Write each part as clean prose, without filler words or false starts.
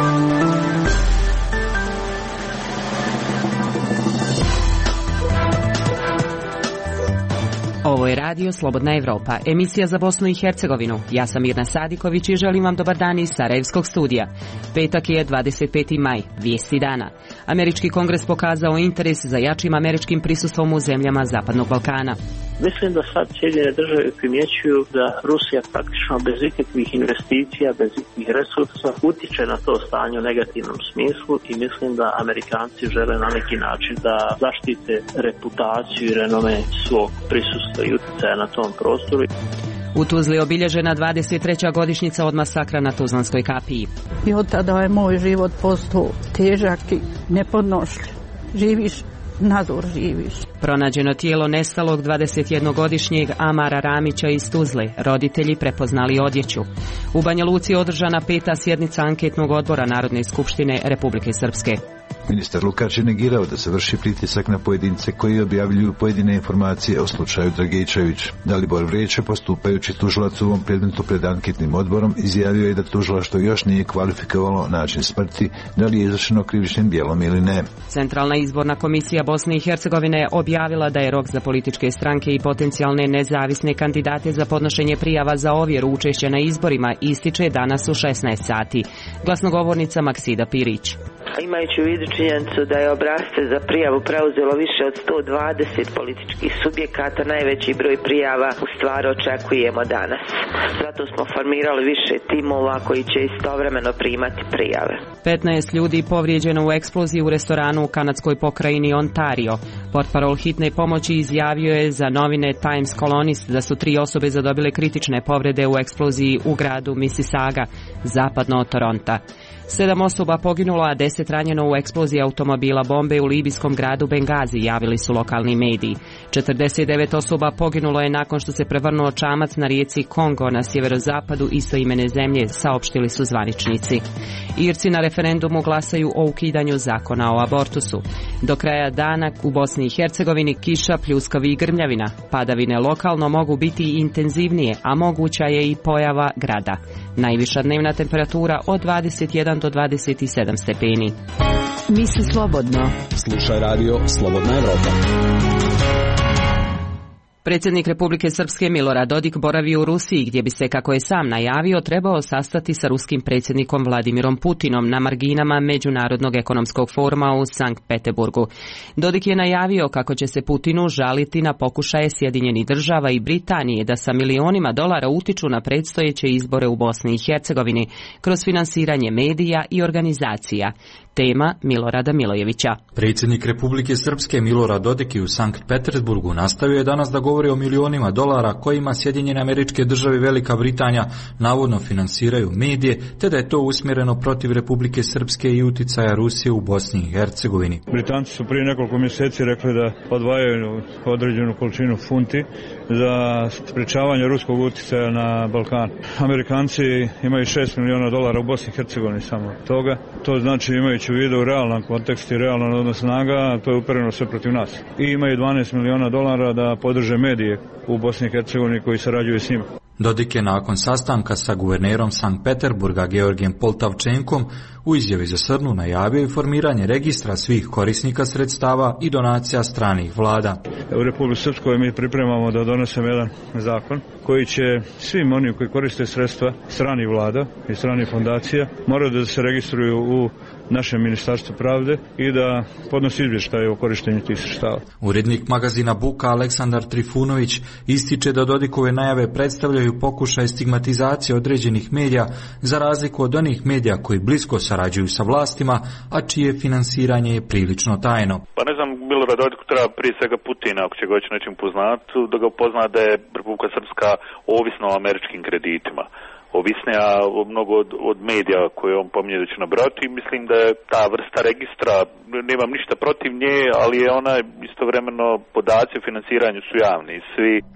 Ovo je radio Slobodna Evropa, emisija za Bosnu i Hercegovinu. Ja sam Mirna Sadiković i želim vam dobar dan iz Sarajevskog studija. Petak je 25. maj, vijesti dana. Američki kongres pokazao interes za jačim američkim prisustvom u zemljama Zapadnog Balkana. Mislim da sad Sjedinjene države primjećuju da Rusija praktično bez ikakvih investicija, bez ikakvih resursa utiče na to stanje u negativnom smislu i mislim da Amerikanci žele na neki način da zaštite reputaciju i renome svog prisustva i utjecaja na tom prostoru. U Tuzli je obilježena 23. godišnjica od masakra na Tuzlanskoj kapiji. I od tada je moj život postao težak i nepodnošljiv. Živiš, nazor živiš. Pronađeno tijelo nestalog 21-godišnjeg Amara Ramića iz Tuzle, roditelji prepoznali odjeću. U Banja Luci je održana 5. sjednica anketnog odbora Narodne skupštine Republike Srpske. Ministar Lukač je negirao da se vrši pritisak na pojedince koji objavljuju pojedine informacije o slučaju Dragičević. Dalibor Vreće, postupajući tužilac u ovom predmetu pred anketnim odborom, izjavio je da tužilaštvo još nije kvalifikovalo način smrti, da li je izvršeno krivičnim djelom ili ne. Centralna izborna komisija Bosne i Hercegovine je objavila da je rok za političke stranke i potencijalne nezavisne kandidate za podnošenje prijava za ovjeru učešća na izborima ističe danas u 16 sati. Glasnogovornica Maksida Pirić. Imajući u vidu činjenicu da je obrasce za prijavu preuzelo više od 120 političkih subjekata, najveći broj prijava u stvari očekujemo danas. Zato smo formirali više timova koji će istovremeno primati prijave. 15 ljudi povrijeđeno u eksploziji u restoranu u kanadskoj pokrajini Ontario. Portparol hitne pomoći izjavio je za novine Times Colonist da su 3 osobe zadobile kritične povrede u eksploziji u gradu Mississauga, zapadno od Toronta. 7 osoba poginulo, a 10 ranjeno u eksploziji automobila bombe u libijskom gradu Bengazi, javili su lokalni mediji. 49 osoba poginulo je nakon što se prevrnuo čamac na rijeci Kongo na sjeverozapadu istoimene zemlje, saopštili su zvaničnici. Irci na referendumu glasaju o ukidanju zakona o abortusu. Do kraja dana u Bosni i Hercegovini kiša, pljuskavi i grmljavina. Padavine lokalno mogu biti intenzivnije, a moguća je i pojava grada. Najviša dnevna temperatura od 21 do 27 stepeni. Misli slobodno. Slušaj radio Slobodna Evropa. Predsjednik Republike Srpske Milorad Dodik boravi u Rusiji, gdje bi se, kako je sam najavio, trebao sastati sa ruskim predsjednikom Vladimirom Putinom na marginama Međunarodnog ekonomskog foruma u Sankt Petersburgu. Dodik je najavio kako će se Putinu žaliti na pokušaje Sjedinjenih država i Britanije da sa milionima dolara utiču na predstojeće izbore u Bosni i Hercegovini kroz finansiranje medija i organizacija. Tema Milorada Milojevića. Predsjednik Republike Srpske Milorad Dodik u Sankt Petersburgu nastavio je danas da govori o milionima dolara kojima Sjedinjene Američke Države i Velika Britanija navodno finansiraju medije, te da je to usmjereno protiv Republike Srpske i uticaja Rusije u Bosni i Hercegovini. Britanci su prije nekoliko mjeseci rekli da odvajaju određenu količinu funti za sprečavanje ruskog uticaja na Balkan. Amerikanci imaju 6 milijuna dolara u Bosni i Hercegovini samo toga. To znači imajući u vidu realan kontekst i realan odnos snaga, to je upereno sve protiv nas. I imaju 12 milijuna dolara da podrže medije u Bosni i Hercegovini koji sarađuju s njima. Dodik je nakon sastanka sa guvernerom Sankt Peterburga Georgijem Poltavčenkom u izjavi za Srnu najavio i formiranje registra svih korisnika sredstava i donacija stranih vlada. U Republici Srpskoj mi pripremamo da donesemo jedan zakon koji će svim onim koji koriste sredstva stranih vlada i stranih fondacija moraju da se registruju u našem Ministarstvu pravde i da podnosi izvještaje o korištenju tih sredstava. Urednik magazina Buka Aleksandar Trifunović ističe da Dodikove najave predstavljaju pokušaj stigmatizacije određenih medija za razliku od onih medija koji blisko sarađuju sa vlastima, a čije finansiranje je prilično tajno. Pa ne znam, Milorad Dodiku treba prije svega Putina, ako će ga već nečim poznati, da ga upozna da je Republika Srpska ovisna o američkim kreditima. Ovisnija mnogo od medija koje on pominje da će nabrati. Mislim da je ta vrsta registra, nemam ništa protiv nje, ali je ona istovremeno podaci o financiranju su javni. Svi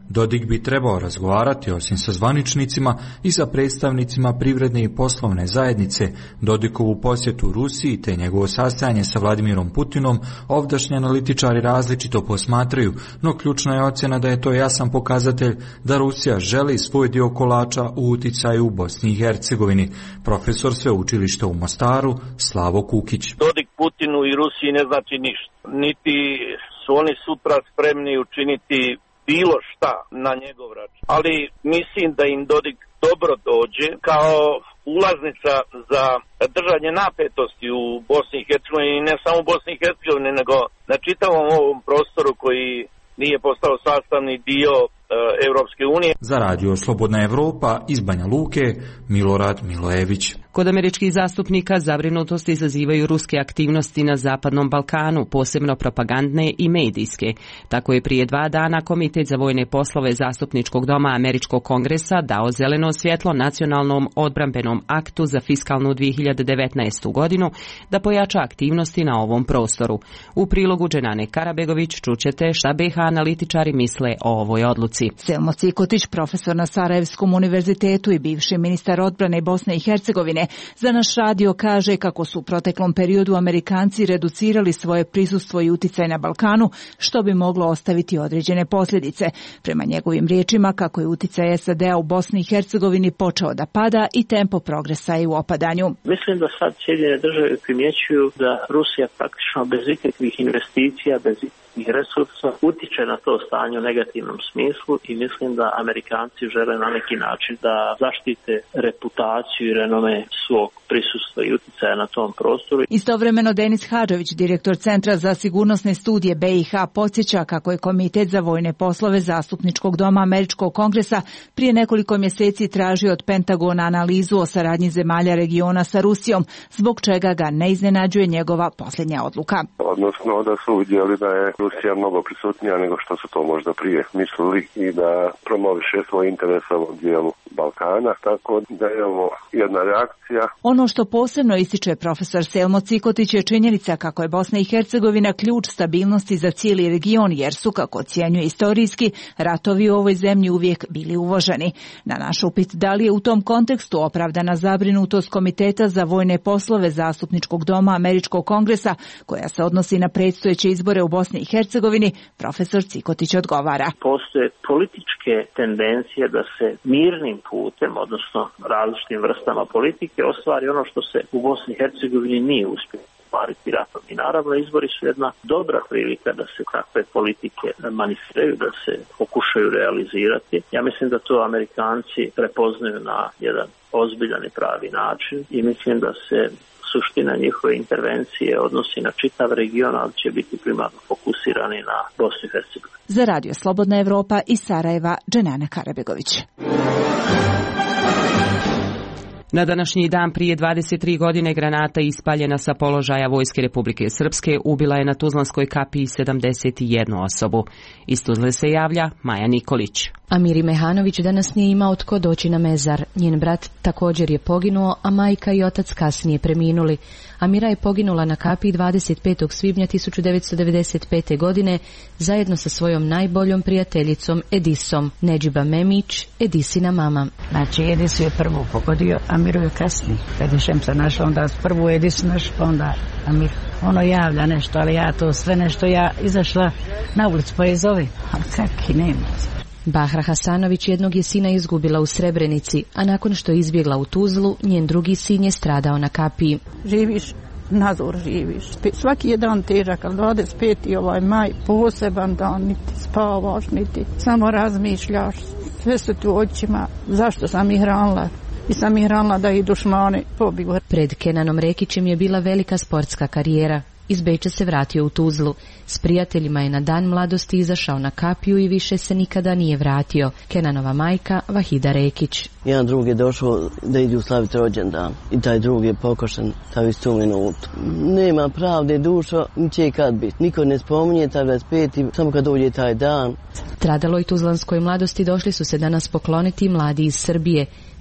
Dodik bi trebao razgovarati osim sa zvaničnicima i sa predstavnicima privredne i poslovne zajednice. Dodikovu posjetu Rusiji te njegovo sastajanje sa Vladimirom Putinom ovdašnji analitičari različito posmatraju, no ključna je ocjena da je to jasan pokazatelj da Rusija želi svoj dio kolača u uticaju u Bosni i Hercegovini. Profesor sveučilišta u Mostaru Slavo Kukić. Dodik Putinu i Rusiji ne znači ništa. Niti su oni sutra spremni učiniti bilo šta na njegov račun. Ali mislim da im Dodik dobro dođe kao ulaznica za držanje napetosti u Bosni i Hercegovini, ne samo u Bosni i Hercegovini, nego na čitavom ovom prostoru koji nije postao sastavni dio Europske unije. Za radio Slobodna Evropa iz Banja Luke, Milorad Milojević. Kod američkih zastupnika zabrinutost izazivaju ruske aktivnosti na Zapadnom Balkanu, posebno propagandne i medijske. Tako je prije 2 dana Komitet za vojne poslove Zastupničkog doma Američkog kongresa dao zeleno svjetlo nacionalnom odbrambenom aktu za fiskalnu 2019. godinu da pojača aktivnosti na ovom prostoru. U prilogu Dženane Karabegović čućete šta BiH analitičari misle o ovoj odluci. Selmo Cikotić, profesor na Sarajevskom univerzitetu i bivši ministar odbrane Bosne i Hercegovine, za naš radio kaže kako su u proteklom periodu Amerikanci reducirali svoje prisustvo i uticaj na Balkanu, što bi moglo ostaviti određene posljedice. Prema njegovim riječima, kako je uticaj SAD-a u Bosni i Hercegovini počeo da pada i tempo progresa je u opadanju. Mislim da sad Sjedinjene države primjećuju da Rusija praktično bez ikakvih investicija, bez ikakvih resursa utiče na to stanje u negativnom smislu i mislim da Amerikanci žele na neki način da zaštite reputaciju i renome svog prisustva i uticaja na tom prostoru. Istovremeno Denis Hadžović, direktor Centra za sigurnosne studije BiH, podsjeća kako je Komitet za vojne poslove Zastupničkog doma Američkog kongresa prije nekoliko mjeseci tražio od Pentagona analizu o saradnji zemalja regiona sa Rusijom, zbog čega ga ne iznenađuje njegova posljednja odluka. Odnosno da su vidjeli da je Rusija mnogo prisutnija nego što su to možda prije mislili i da promoviše svoj interes u ovom dijelu Balkana, tako da je ovo jedna reakcija. Ono što posebno ističe profesor Selmo Cikotić je činjenica kako je Bosna i Hercegovina ključ stabilnosti za cijeli region, jer su, kako ocjenjuje istorijski, ratovi u ovoj zemlji uvijek bili uvoženi. Na naš upit da li je u tom kontekstu opravdana zabrinutost Komiteta za vojne poslove Zastupničkog doma Američkog kongresa, koja se odnosi na predstojeće izbore u Bosni i Hercegovini, profesor Cikotić odgovara. Postoje političke tendencije da se mirnim putem, odnosno različitim vrstama politike, ostvari ono što se u Bosni i Hercegovini nije uspjelo ostvariti ratom. I naravno izbori su jedna dobra prilika da se takve politike manifestiraju, da se pokušaju realizirati. Ja mislim da to Amerikanci prepoznaju na jedan ozbiljan i pravi način i mislim da se suština njihove intervencije odnosi na čitav region, ali će biti primarno fokusirani na Bosnu i Hercegovinu. Za radio Slobodna Evropa iz Sarajeva, Dženana Karabegović. Na današnji dan prije 23 godine granata ispaljena sa položaja Vojske Republike Srpske ubila je na Tuzlanskoj kapiji 71 osobu. Iz Tuzle se javlja Maja Nikolić. Amiri Mehanović danas nije imao tko doći na mezar. Njen brat također je poginuo, a majka i otac kasnije preminuli. Amira je poginula na kapiji 25. svibnja 1995. godine zajedno sa svojom najboljom prijateljicom Edisom, Nedžiba Memić, Edisina mama. Znači Edis je prvo pogodio, Amiru je kasnije. Kad je Šemsa našla, onda prvo Edis naš, pa onda Amir. Ono javlja nešto, ali ja to sve nešto, ja izašla na ulicu pa je zove, ali kakvi nema. Bahra Hasanović jednog je sina izgubila u Srebrenici, a nakon što je izbjegla u Tuzlu, njen drugi sin je stradao na kapiji. Živiš, nadzor živiš. Svaki je dan težak, ali 25. maj, poseban dan, niti spavaš, niti samo razmišljaš. Sve su tu očima, zašto sam ih hranila? I sam ih hranila da ih dušmani pobiju. Pred Kenanom Rekićem je bila velika sportska karijera. Iz Beča se vratio u Tuzlu. S prijateljima je na dan mladosti izašao na kapiju i više se nikada nije vratio. Kenanova majka Vahida Rekić. Jedan drug je došao da ide slaviti rođendan i taj drug je pokošen taj istu minutu. Nema pravde dušo, će kad biti. Niko ne spominje taj 25. samo kad dođe taj dan. Stradaloj tuzlanskoj mladosti došli su se danas pokloniti mladi iz Srbije.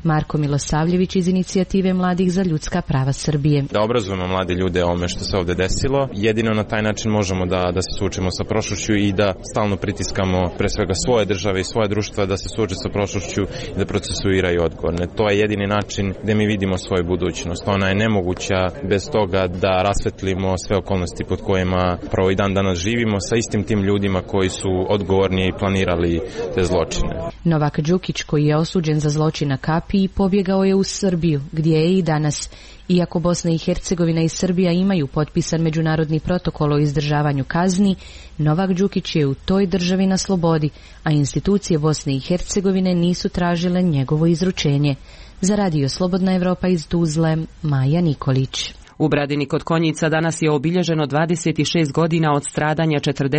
Marko Milosavljević iz inicijative Mladih za ljudska prava Srbije. Da obrazujemo mlade ljude o ome što se ovdje desilo. Jedino na taj način možemo da se suočimo sa prošlošću i da stalno pritiskamo pre svega svoje države i svoje društva da se suoče sa prošlošću i da procesuiraju odgovorne. To je jedini način gdje mi vidimo svoju budućnost. Ona je nemoguća bez toga da rasvetlimo sve okolnosti pod kojima pravo i dan danas živimo sa istim tim ljudima koji su odgovorni i planirali te zločine. Novak Đukić, koji je osuđen za zločin na Kapiji, pobjegao je u Srbiju, gdje je i danas. Iako Bosna i Hercegovina i Srbija imaju potpisan međunarodni protokol o izdržavanju kazni, Novak Đukić je u toj državi na slobodi, a institucije Bosne i Hercegovine nisu tražile njegovo izručenje. Za Radio Slobodna Evropa iz Tuzle, Maja Nikolić. U Bradini kod Konjica danas je obilježeno 26 godina od stradanja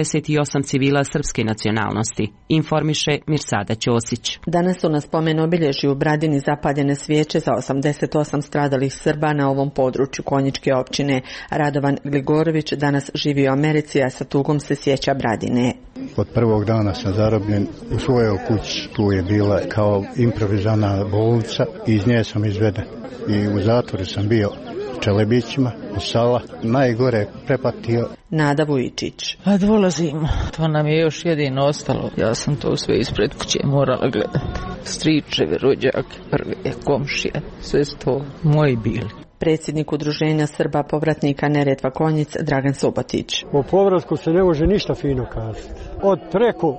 48 civila srpske nacionalnosti. Informiše Mirsada Ćosić. Danas su na spomen obilježju u Bradini zapaljene svijeće za 88 stradalih Srba na ovom području Konjičke općine. Radovan Gligorović danas živi u Americi, a sa tugom se sjeća Bradine. Od prvog dana sam zarobljen u svojoj kući. Tu je bila kao improvizana bolnica i iz nje sam izveden. I u zatvoru sam bio Čelebićima, u Sala, najgore prepatio. Nada Vujičić. A dolazimo, to nam je još jedino ostalo. Ja sam to sve ispred kuće morala gledati. Stričevi, rođake, prve, komšije, sve su to moji bili. Predsjednik Udruženja Srba povratnika Neretva Konjic, Dragan Subotić. O povratku se ne može ništa fino kazati. Od preko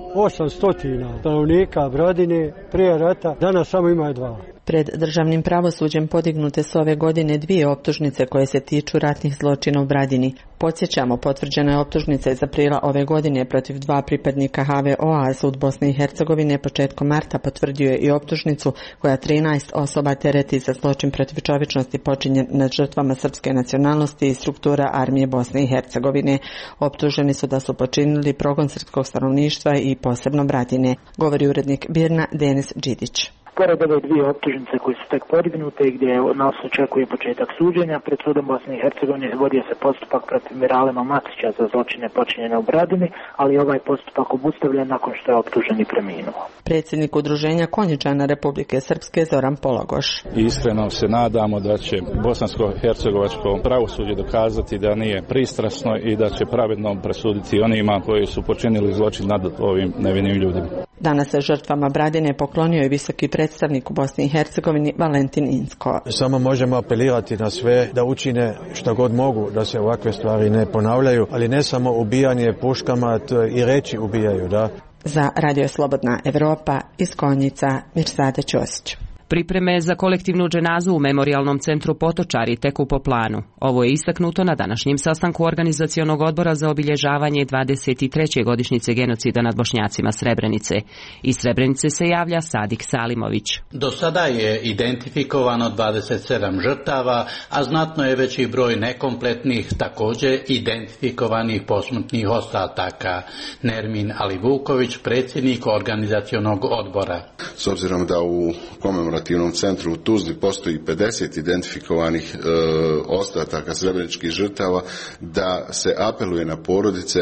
800 stanovnika Bradine prije rata, danas samo ima 2. Pred državnim pravosuđem podignute su ove godine 2 optužnice koje se tiču ratnih zločina u Bradini. Podsjećamo, potvrđena je optužnica iz aprila ove godine protiv 2 pripadnika HVO-a, a sud Bosne i Hercegovine početkom marta potvrdio je i optužnicu koja 13 osoba tereti za zločin protiv čovječnosti počinjen nad žrtvama srpske nacionalnosti i struktura armije Bosne i Hercegovine. Optuženi su da su počinili progon srpskog stanovništva i posebno Bradine, govori urednik BIRN-a Denis Đidić. Pored ove 2 optužnice koje su tek podignute i gdje nas očekuje početak suđenja, pred sudom Bosne i Hercegovine vodio se postupak protiv Miralema Matića za zločine počinjene u Bradini, ali ovaj postupak obustavljen nakon što je optuženi preminuo. Predsjednik Udruženja Konjičana Republike Srpske Zoran Pologoš. Iskreno se nadamo da će bosansko-hercegovačko pravosuđe dokazati da nije pristrasno i da će pravedno presuditi onima koji su počinili zločin nad ovim nevinim ljudima. Danas se žrtvama Bradine poklonio i visoki predstavnik u Bosni i Hercegovini Valentin Inzko. Samo možemo apelirati na sve da učine što god mogu da se ovakve stvari ne ponavljaju, ali ne samo ubijanje puškama, to i reći ubijaju, da. Za Radio Slobodna Evropa iz Konjica, Mirsada Ćosić. Pripreme za kolektivnu dženazu u Memorijalnom centru Potočari teku po planu. Ovo je istaknuto na današnjem sastanku Organizacionog odbora za obilježavanje 23. godišnjice genocida nad Bošnjacima Srebrenice. Iz Srebrenice se javlja Sadik Salimović. Do sada je identifikovano 27 žrtava, a znatno je veći broj nekompletnih, također identifikovanih posmrtnih ostataka. Nermin Alivuković, predsjednik Organizacionog odbora. S obzirom da u komemorativnom centru u Tuzli postoji 50 identifikovanih ostataka srebreničkih žrtava, da se apeluje na porodice,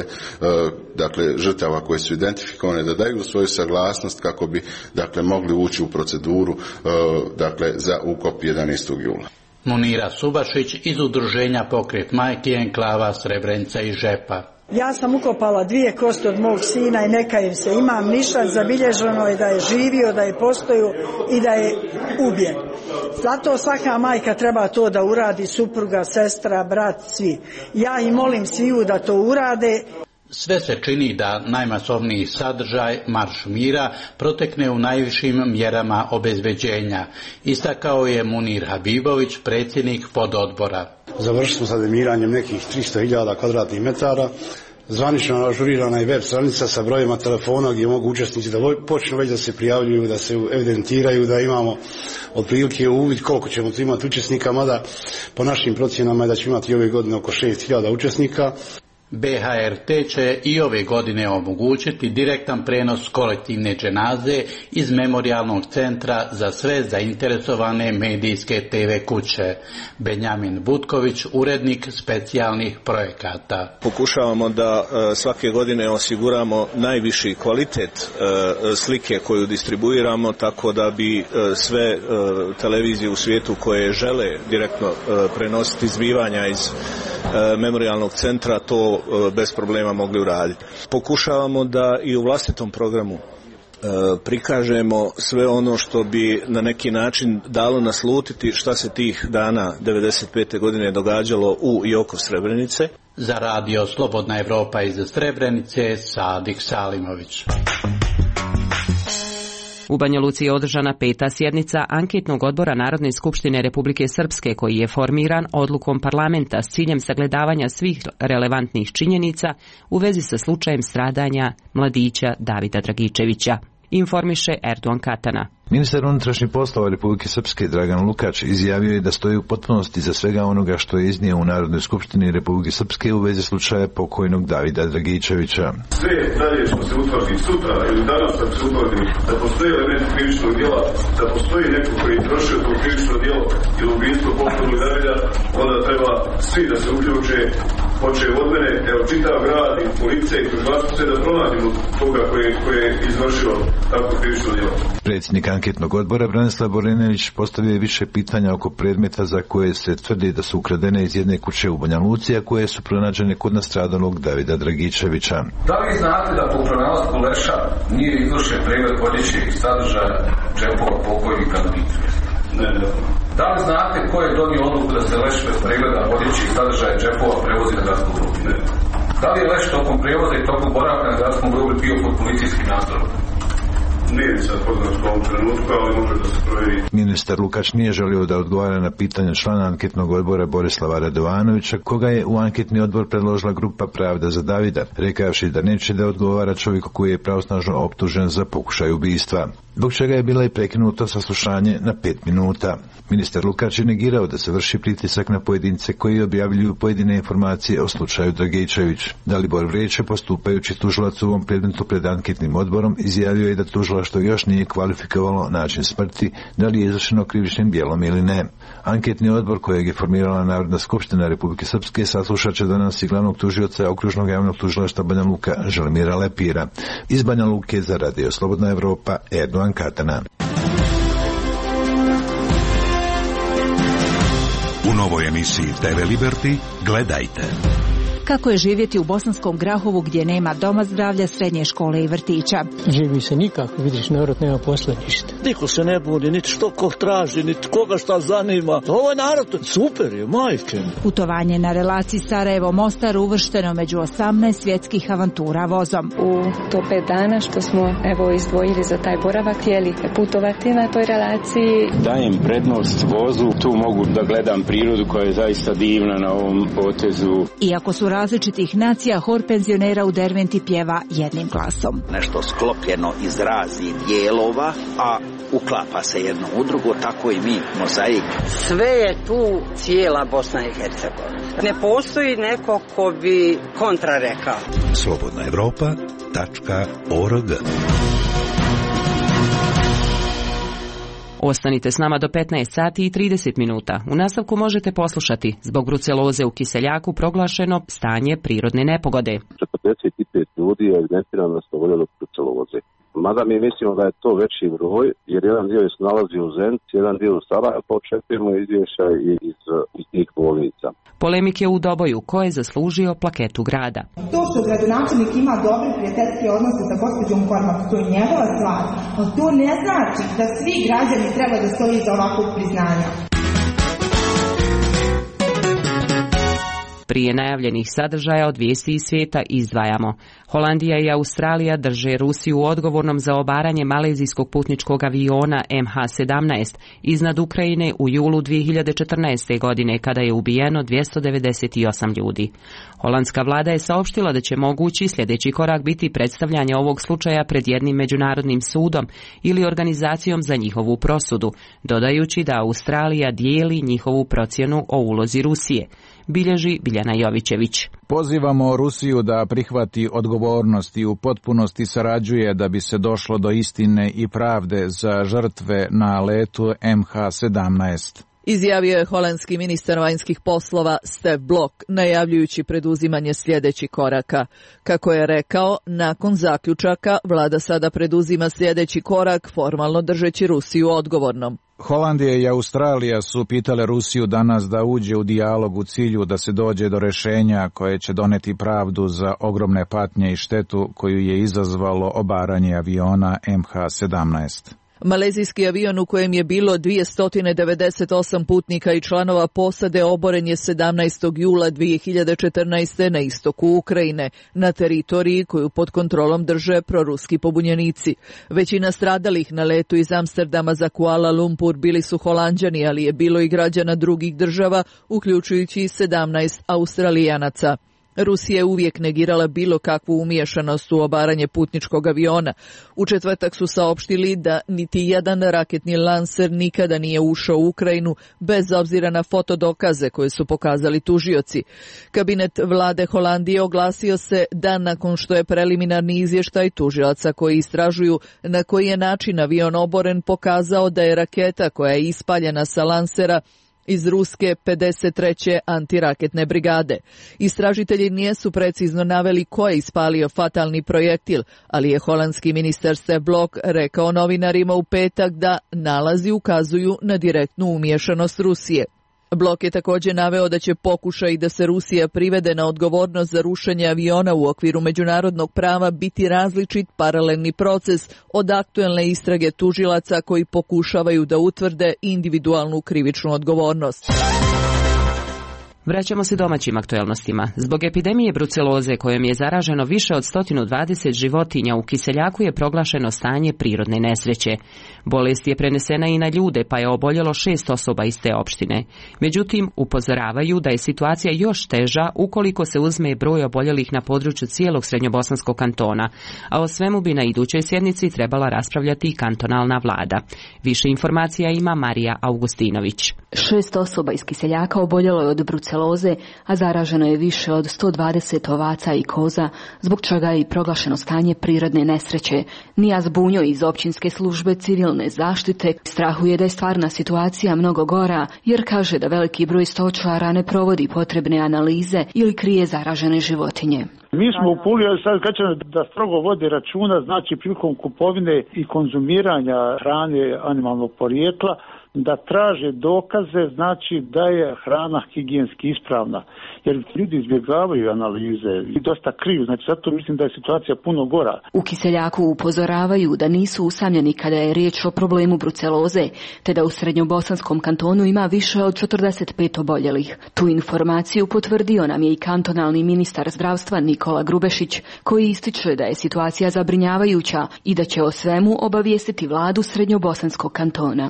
dakle žrtava koje su identifikovane, da daju svoju saglasnost kako bi dakle mogli ući u proceduru dakle za ukop 11. jula. Munira Subašić iz udruženja Pokret majki enklava Srebrenica i Žepa. Ja sam ukopala 2 kosti od mog sina i neka im se, imam ništa, zabilježeno je da je živio, da je postojao i da je ubijen. Zato svaka majka treba to da uradi, supruga, sestra, brat, svi. Ja i molim sviju da to urade. Sve se čini da najmasovniji sadržaj, Marš mira, protekne u najvišim mjerama obezbeđenja. Istakao je Munir Habibović, predsjednik pododbora. Završili smo sa demiranjem nekih 300.000 kvadratnih metara. Zvanično ažurirana je web stranica sa brojima telefona gdje mogu učesnici da počnu već da se prijavljuju, da se evidentiraju, da imamo otprilike uvid koliko ćemo tu imati učesnika, mada po našim procjenama je da ćemo imati ove godine oko 6.000 učesnika. BHRT će i ove godine omogućiti direktan prenos kolektivne dženaze iz Memorijalnog centra za sve zainteresovane medijske TV kuće. Benjamin Butković, urednik specijalnih projekata. Pokušavamo da svake godine osiguramo najviši kvalitet slike koju distribuiramo, tako da bi sve televizije u svijetu koje žele direktno prenositi zbivanja iz Memorijalnog centra to bez problema mogli uraditi. Pokušavamo da i u vlastitom programu prikažemo sve ono što bi na neki način dalo naslutiti šta se tih dana 95. godine događalo u i oko Srebrenice. Za radio Slobodna Evropa iz Srebrenice, Sadik Salimović. U Banja Luci je održana 5. sjednica anketnog odbora Narodne skupštine Republike Srpske, koji je formiran odlukom parlamenta s ciljem sagledavanja svih relevantnih činjenica u vezi sa slučajem stradanja mladića Davida Dragičevića. Informiše Erdogan Katana. Ministar unutrašnjih poslova Republike Srpske Dragan Lukač izjavio je da stoji u potpunosti za svega onoga što je iznio u Narodnoj skupštini Republike Srpske u vezi slučaja pokojnog Davida Dragičevića. Sve dalje što se utvrdi sutra ili danas da se utvrdi da postoji element krivičnog djela, da postoji neko koji je trošio to krivično djelo ili ubijstvo pokojnog Davida, onda treba svi da se uključe, počev od mene, evo čitav grad i policija i tužilaštvo da pronađemo toga koji je izvršio tako krivično djelo. Predsjednik anketnog odbora Branislav Borenović postavio je više pitanja oko predmeta za koje se tvrdi da su ukradene iz jedne kuće u Banja Luci, a koje su pronađene kod nastradalog Davida Dragičevića. Da li znate da po pronalasku leša nije izvršen pregled odjeće i sadržaja džepova pokojnika Dmitrija? Ne. Da li znate ko je donio odluku da se leš bez pregleda odjeće i sadržaja džepova prevozi na gradskom groblju? Ne. Da li je leš tokom prevoza i tokom boravka na gradskom groblju bio pod policijskim nadzorom? Nije sad poznat u ovom trenutku, ali može da se provjeri. Ministar Lukač nije želio da odgovara na pitanje člana anketnog odbora Borislava Radovanovića, koga je u anketni odbor predložila grupa Pravda za Davida, rekavši da neće da odgovara čovjeku koji je pravosnažno optužen za pokušaj ubistva, zbog čega je bila i prekinuto saslušanje na 5 minuta. Ministar Lukač je negirao da se vrši pritisak na pojedince koji objavljuju pojedine informacije o slučaju Dragičević. Dalibor Vreće, postupajući tužilac u ovom predmetu pred anketnim odborom, izjavio je da tužilaštvo još nije kvalifikovalo način smrti, da li je izvršeno krivičnim djelom ili ne. Anketni odbor kojeg je formirala Narodna skupština Republike Srpske saslušat će danas i glavnog tužioca Okružnog javnog tužilaštva Banja Luka Želimira Lepira. Iz Banja Luke za radio Slobodna Evropa, Erdogan Katana. U novoj emisiji TV Liberty gledajte. Kako je živjeti u Bosanskom Grahovu gdje nema doma zdravlja, srednje škole i vrtića? Živi se nikako, vidiš, narod nema posla ništa. Niko se ne budi, niti što ko traži, niti koga šta zanima. Ovo je narod, super je, majke. Putovanje na relaciji Sarajevo-Mostar uvršteno među 18 svjetskih avantura vozom. U to 5 dana što smo izdvojili za taj boravak, htjeli putovati na toj relaciji. Dajem prednost vozu, tu mogu da gledam prirodu koja je zaista divna na ovom potezu. Iako su različitih nacija, hor penzionera u Derventi pjeva jednim glasom. Nešto sklopljeno iz raznih dijelova, a uklapa se jedno u drugo, tako i mi, mozaik. Sve je tu cijela Bosna i Hercegovina. Ne postoji neko ko bi kontra rekao. slobodnaevropa.org. Ostanite s nama do 15 sati i 30 minuta. U nastavku možete poslušati zbog bruceloze u Kiseljaku proglašeno stanje prirodne nepogode. 45 ljudi je evidentirano da su oboljeli od bruceloze. Mada mi mislimo da je to veći broj, jer jedan dio se nalazi u Zenici, jedan dio u Sarajevu, pa očekujemo izvješća iz tih bolnica. Polemike u Doboju, ko je zaslužio plaketu grada. To što gradonačelnik ima dobre prijateljske odnose sa gospođom Kormak, to je njegova stvar, ali to ne znači da svi građani treba da stoji za ovakvog priznanja. Prije najavljenih sadržaja od vijesti iz svijeta izdvajamo. Holandija i Australija drže Rusiju odgovornom za obaranje malezijskog putničkog aviona MH17 iznad Ukrajine u julu 2014. godine, kada je ubijeno 298 ljudi. Holandska vlada je saopštila da će mogući sljedeći korak biti predstavljanje ovog slučaja pred jednim međunarodnim sudom ili organizacijom za njihovu prosudu, dodajući da Australija dijeli njihovu procjenu o ulozi Rusije. Bilježi Biljana Bojana Jovićević. Pozivamo Rusiju da prihvati odgovornost i u potpunosti sarađuje da bi se došlo do istine i pravde za žrtve na letu MH17. Izjavio je holandski ministar vanjskih poslova Stef Blok, najavljujući preduzimanje sljedećih koraka. Kako je rekao, nakon zaključaka vlada sada preduzima sljedeći korak, formalno držeći Rusiju odgovornom. Holandija i Australija su pitale Rusiju danas da uđe u dijalog u cilju da se dođe do rješenja koje će doneti pravdu za ogromne patnje i štetu koju je izazvalo obaranje aviona MH17. Malezijski avion u kojem je bilo 298 putnika i članova posade oboren je 17. jula 2014. na istoku Ukrajine, na teritoriji koju pod kontrolom drže proruski pobunjenici. Većina stradalih na letu iz Amsterdama za Kuala Lumpur bili su Holanđani, ali je bilo i građana drugih država, uključujući 17 Australijanaca. Rusija je uvijek negirala bilo kakvu umiješanost u obaranje putničkog aviona. U četvrtak su saopštili da niti jedan raketni lanser nikada nije ušao u Ukrajinu, bez obzira na fotodokaze koje su pokazali tužioci. Kabinet vlade Holandije oglasio se dan nakon što je preliminarni izvještaj tužilaca koji istražuju na koji je način avion oboren pokazao da je raketa koja je ispaljena sa lansera iz ruske 53. antiraketne brigade. Istražitelji nisu precizno naveli ko je ispalio fatalni projektil, ali je holandski ministar Stef Blok rekao novinarima u petak da nalazi ukazuju na direktnu umiješanost Rusije. Blok je također naveo da će pokušaj da se Rusija privede na odgovornost za rušenje aviona u okviru međunarodnog prava biti različit paralelni proces od aktuelne istrage tužilaca koji pokušavaju da utvrde individualnu krivičnu odgovornost. Vraćamo se domaćim aktuelnostima. Zbog epidemije bruceloze kojom je zaraženo više od 120 životinja, u Kiseljaku je proglašeno stanje prirodne nesreće. Bolest je prenesena i na ljude, pa je oboljelo 6 osoba iz te opštine. Međutim, upozoravaju da je situacija još teža ukoliko se uzme broj oboljelih na području cijelog srednjobosanskog kantona, a o svemu bi na idućoj sjednici trebala raspravljati i kantonalna vlada. Više informacija ima Marija Augustinović. 6 osoba iz Kiseljaka oboljelo je od bruceloze, a zaraženo je više od 120 ovaca i koza, zbog čega je i proglašeno stanje prirodne nesreće. Nijaz Bunjo iz općinske službe civilne zaštite strahuje da je stvarna situacija mnogo gora, jer kaže da veliki broj stočara ne provodi potrebne analize ili krije zaražene životinje. Mi smo u Puli, ali sad kažemo da strogo vodi računa, znači prilikom kupovine i konzumiranja hrane animalnog porijekla, da traže dokaze, znači da je hrana higijenski ispravna. Jer ljudi izbjegavaju analize i dosta kriju, znači zato mislim da je situacija puno gora. U Kiseljaku upozoravaju da nisu usamljeni kada je riječ o problemu bruceloze, te da u srednjobosanskom kantonu ima više od 45 oboljelih. Tu informaciju potvrdio nam je i kantonalni ministar zdravstva Nikola Grubešić, koji ističe da je situacija zabrinjavajuća i da će o svemu obavijestiti vladu srednjobosanskog kantona.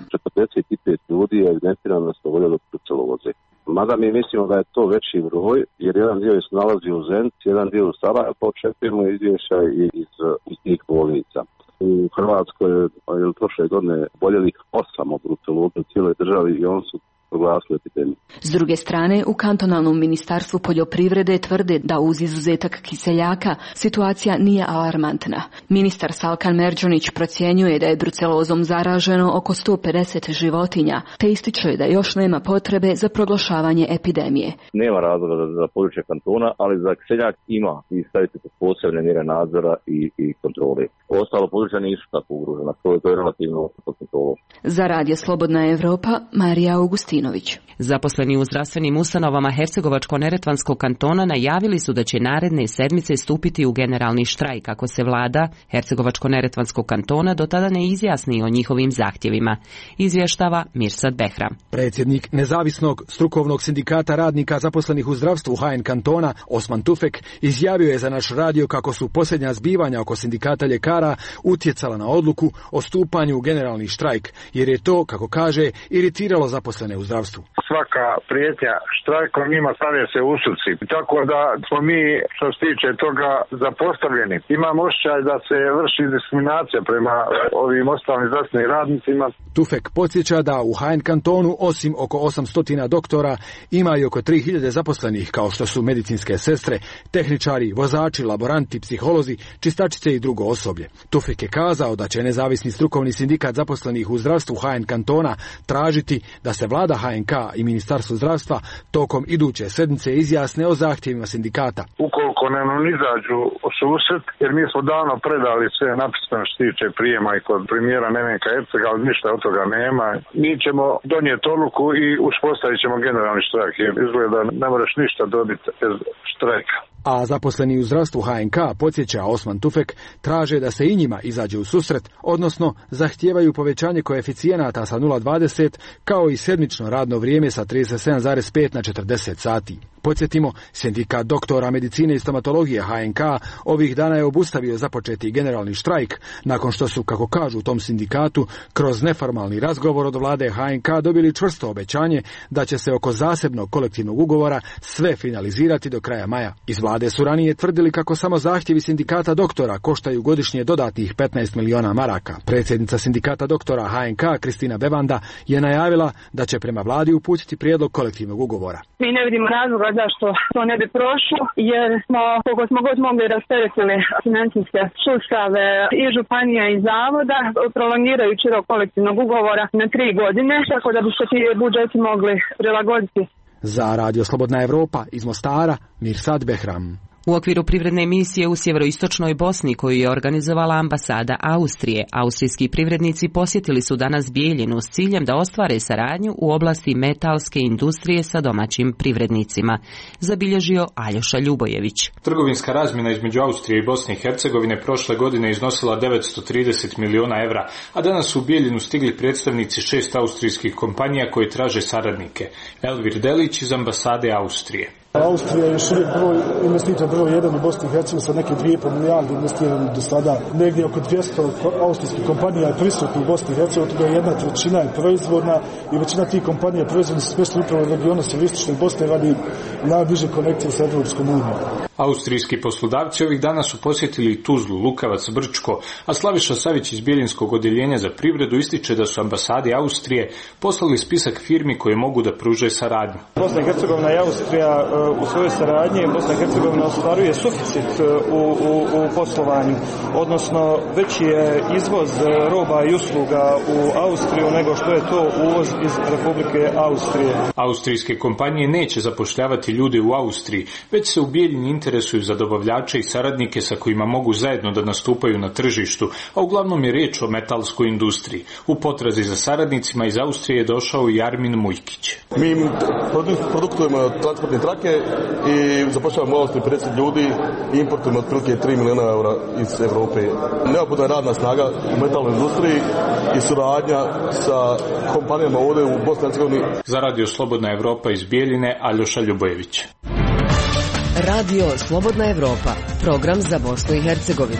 45 ljudi je evidentirano da su oboljeli od bruceloze. Mada mi mislimo da je to veći broj, jer jedan dio se nalazi u Zenici, jedan dio u Sarajevu, pa očekujemo izvješća iz tih bolnica. U Hrvatskoj je prošle godine oboljelih 8 od bruceloze u cijeloj državi i on su proglasili epidemiju. S druge strane, u kantonalnom ministarstvu poljoprivrede tvrde da uz izuzetak Kiseljaka situacija nije alarmantna. Ministar Salkan Merđonić procjenjuje da je brucelozom zaraženo oko 150 životinja, te ističe da još nema potrebe za proglašavanje epidemije. Nema razloga za područje kantona, ali za Kiseljak ima i staviti posebne mjere nadzora i kontrole. Ostalo područja nisu tako ugrožena, to je relativno pod kontrolom. Za Radio Slobodna Evropa, Marija Augustinović. Zaposleni u zdravstvenim ustanovama Hercegovačko-neretvanskog kantona najavili su da će naredne sedmice stupiti u generalni štrajk ako se vlada Hercegovačko-neretvanskog kantona do tada ne izjasni o njihovim zahtjevima, izvještava Mirsad Behram. Predsjednik nezavisnog strukovnog sindikata radnika zaposlenih u zdravstvu HN kantona Osman Tufek izjavio je za naš radio kako su posljednja zbivanja oko sindikata ljekara utjecala na odluku o stupanju u generalni štrajk, jer je to, kako kaže, iritiralo zaposlene u zdravstvu. Svaka prijetnja štrajkom njima stave se u usudci. Tako da smo mi, što se tiče toga, zapostavljeni. Imam osjećaj da se vrši diskriminacija prema ovim ostalim zdravstvenim radnicima. Tufek podsjeća da u HN kantonu osim oko 800 doktora ima i oko 3000 zaposlenih kao što su medicinske sestre, tehničari, vozači, laboranti, psiholozi, čistačice i drugo osoblje. Tufek je kazao da će nezavisni strukovni sindikat zaposlenih u zdravstvu HN kantona tražiti da se vlada HNK i Ministarstvo zdravstva tokom iduće sedmice izjasne o zahtjevima sindikata. Ukoliko nam izađu u susret, jer mi smo davno predali sve napisano što tiče prijema i kod premijera Nevenka Hercega, ali ništa od toga nema. Mi ćemo donijeti odluku i uspostavit ćemo generalni štrajk. Izgleda ne moraš ništa dobiti bez štrajka. A zaposleni u zdravstvu HNK, podsjeća Osman Tufek, traže da se i njima izađe u susret, odnosno zahtijevaju povećanje koeficijenata sa 0,20 kao i sedmično radno vrijeme sa 37,5 na 40 sati. Podsjetimo, sindikat doktora medicine i stomatologije HNK ovih dana je obustavio započeti generalni štrajk, nakon što su, kako kažu u tom sindikatu, kroz neformalni razgovor od vlade HNK dobili čvrsto obećanje da će se oko zasebnog kolektivnog ugovora sve finalizirati do kraja maja. Iz vlade su ranije tvrdili kako samo zahtjevi sindikata doktora koštaju godišnje dodatnih 15 miliona maraka. Predsjednica sindikata doktora HNK, Kristina Bevanda, je najavila da će prema vladi uputiti prijedlog kolektivnog ugovora. Mi ne vidimo razloga zašto to ne bi prošlo, jer smo, koliko smo god mogli, rasteretili financijske sustave i županija i zavoda, prolongirajući rok kolektivnog ugovora na 3 godine, tako da bi se ti budžeti mogli prilagoditi. Za Radio Slobodna Evropa iz Mostara, Mirsad Behram. U okviru privredne misije u sjeveroistočnoj Bosni koju je organizovala ambasada Austrije, austrijski privrednici posjetili su danas Bijeljinu s ciljem da ostvare saradnju u oblasti metalske industrije sa domaćim privrednicima, zabilježio Aljoša Ljubojević. Trgovinska razmjena između Austrije i Bosne i Hercegovine prošle godine iznosila 930 miliona evra, a danas su u Bijeljinu stigli predstavnici 6 austrijskih kompanija koji traže saradnike. Elvir Delić iz ambasade Austrije. Austrija je još uvijek investitor broj 1 u Bosni i Hercegovini sa neke 2,5 milijarde investirano do sada. Negdje oko 200 austrijskih kompanija je prisutno u Bosni i Hercegovini, toga 1/3 je proizvodna i većina tih kompanija proizvodna su smješteni upravo u regionu sjeveroistočne Bosne radi najbliže konekcije sa Evropskom unijom. Austrijski poslodavci ovih dana su posjetili Tuzlu, Lukavac, Brčko, a Slaviša Savić iz Bijeljinskog odjeljenja za privredu ističe da su ambasade Austrije poslali spisak firmi koje mogu da pruže saradnju. Bosna i Hercegovina i Austrija u svojoj saradnji, Bosna i Hercegovina ostvaruje suficit u poslovanju, odnosno veći je izvoz roba i usluga u Austriju nego što je to uvoz iz Republike Austrije. Austrijske kompanije neće zapošljavati ljude u Austriji, već se u Bijeljini interesuju za dobavljače i saradnike sa kojima mogu zajedno da nastupaju na tržištu, a uglavnom je riječ o metalskoj industriji. U potrazi za saradnicima iz Austrije je došao i Armin Mujkić. Mi produktujemo transportne trake i zapošljavamo u Austriji 50 ljudi i importujemo otprilike 3 miliona eura iz Europe. Neophodna je radna snaga u metalnoj industriji i suradnja sa kompanijama ovdje u Bosni i Hercegovini. Za Radio Slobodna Evropa iz Bijeljine, Aljoša Ljubojević. Radio Slobodna Evropa, program za Bosnu i Hercegovinu.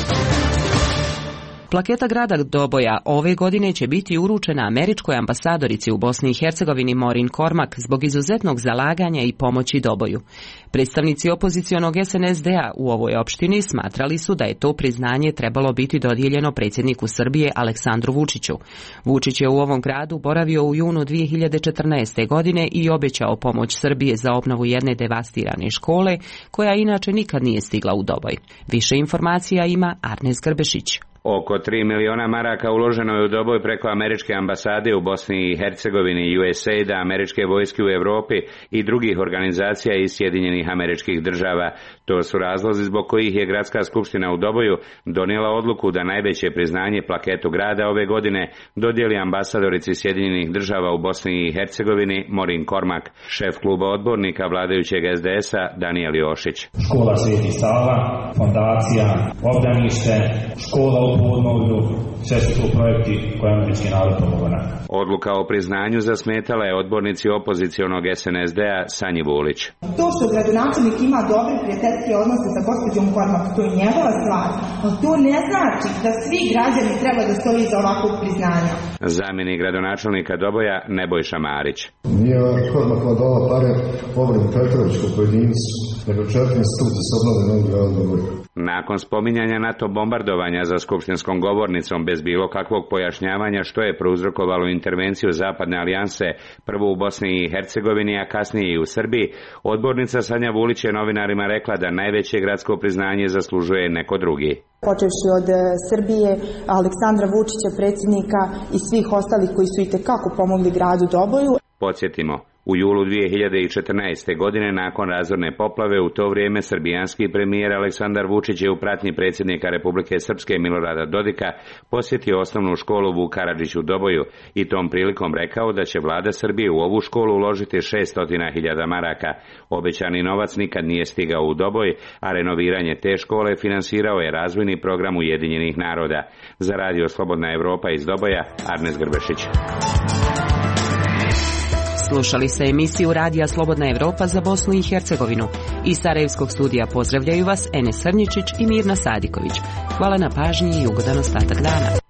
Plaketa grada Doboja ove godine će biti uručena američkoj ambasadorici u Bosni i Hercegovini Maureen Cormack zbog izuzetnog zalaganja i pomoći Doboju. Predstavnici opozicionog SNSD-a u ovoj opštini smatrali su da je to priznanje trebalo biti dodijeljeno predsjedniku Srbije Aleksandru Vučiću. Vučić je u ovom gradu boravio u junu 2014. godine i obećao pomoć Srbije za obnovu jedne devastirane škole, koja inače nikad nije stigla u Doboj. Više informacija ima Arnes Grbešić. Oko 3 miliona maraka uloženo je u Doboj preko američke ambasade u Bosni i Hercegovini i USAID, američke vojske u Europi i drugih organizacija iz Sjedinjenih Američkih Država. To su razlozi zbog kojih je Gradska skupština u Doboju donijela odluku da najveće priznanje plaketu grada ove godine dodijeli ambasadorici Sjedinjenih Država u Bosni i Hercegovini Maureen Cormack, šef kluba odbornika vladajućeg SDS-a Danijel Jošić. Škola Sveti Sava, fondacija, obdanište, škola u bilo povodno ovog drugog. Sve su to projekti koje američki narod pomogao nam. Odluka o priznanju zasmetala je odbornici opozicionog SNSD-a Sanji Vulić. To što gradonačelnik ima dobre prijateljske odnose sa gospođom Kormak, to je njegova stvar, ali to ne znači da svi građani treba da stoji iza ovakvog priznanja. Zamjenik gradonačelnika Doboja Nebojša Marić. Nije Kormakova dala pare Obranu Petrovićku pojedincu, nego 4 institucije s obnove Novog grada Doboja. Nakon spominjanja NATO bombardovanja za skupštinskom govornicom bez bilo kakvog pojašnjavanja što je prouzrokovalo intervenciju Zapadne alijanse, prvo u Bosni i Hercegovini, a kasnije i u Srbiji, odbornica Sanja Vulić je novinarima rekla da najveće gradsko priznanje zaslužuje neko drugi. Počevši od Srbije, Aleksandra Vučića, predsjednika i svih ostalih koji su itekako pomogli gradu Doboju. Podsjetimo, u julu 2014. godine nakon razorne poplave u to vrijeme srbijanski premijer Aleksandar Vučić je u pratnji predsjednika Republike Srpske Milorada Dodika posjetio osnovnu školu Vuk Karadžić u Doboju i tom prilikom rekao da će vlada Srbije u ovu školu uložiti 600.000 maraka. Obećani novac nikad nije stigao u Doboj, a renoviranje te škole finansirao je razvojni program Ujedinjenih naroda. Za Radio Slobodna Evropa iz Doboja, Arnes Grbešić. Slušali ste emisiju Radija Slobodna Evropa za Bosnu i Hercegovinu. Iz Sarajevskog studija pozdravljaju vas Enes Srnjičić i Mirna Sadiković. Hvala na pažnji i ugodan ostatak dana.